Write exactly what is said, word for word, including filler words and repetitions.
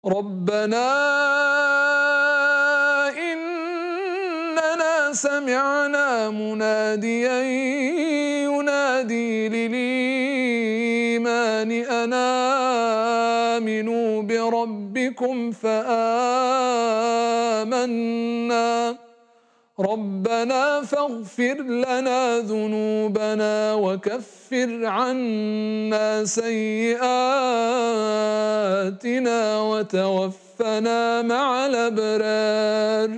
رَبَّنَا إِنَّنَا سَمِعْنَا مُنَادِيًا يُنَادِي لِلْإِيمَانِ أَنْ آمِنُوا بِرَبِّكُمْ فَآمَنَّا رَبَّنَا فاغْفِرْ لَنَا ذُنُوبَنَا وَكَفِّرْ عَنَّا سَيِّئَاتِنَا وَتَوَفَّنَا مَعَ الْأَبْرَارِ